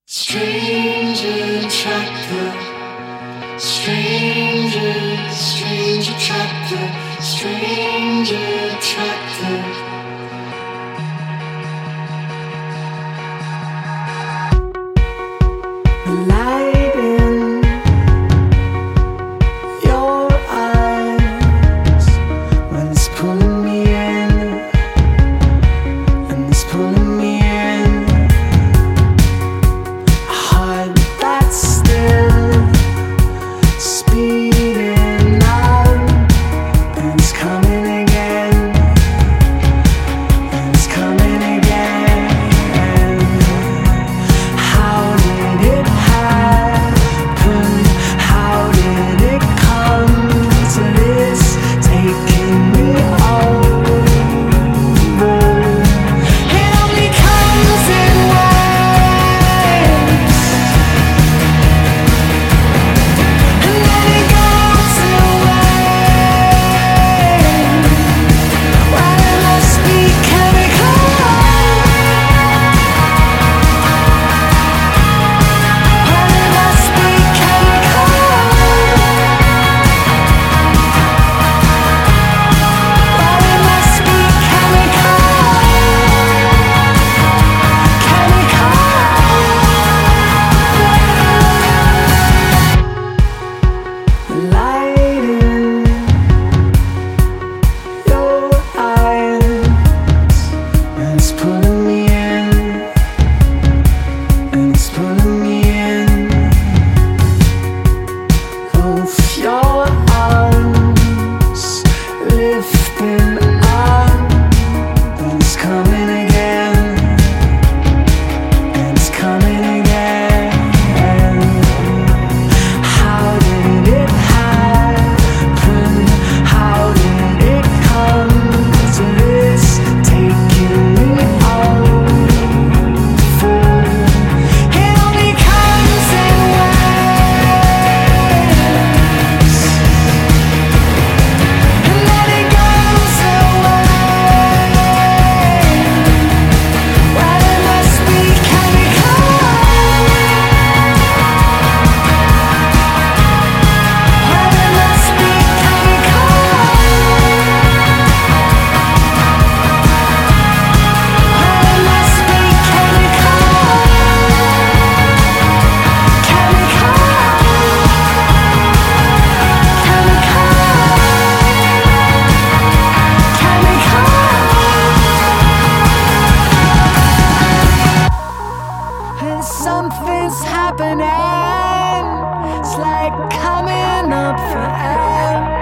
Strange attractor, strange attractor, strange attractor. Light in your eyes when it's pulling me in, and it's pulling me in. A heart that's still speeding on, and it's coming again, and it's coming again. How did it happen? How did it come to this? Taking me over. It only comes in waves, and then it goes away. Well, it must be chemical. Well, it must be chemical. Well, it must be chemical. Light in your eyes, and it's pulling me in, and it's pulling me in. Both your arms lifting up, and it's coming again, and it's coming again. How did it happen? How did it come to this? Taking me over. It only comes in waves, and then it goes away. Well, it must be chemical. Well, it must be chemical. Well, it must be chemical. And something's happening. It's like coming up for air.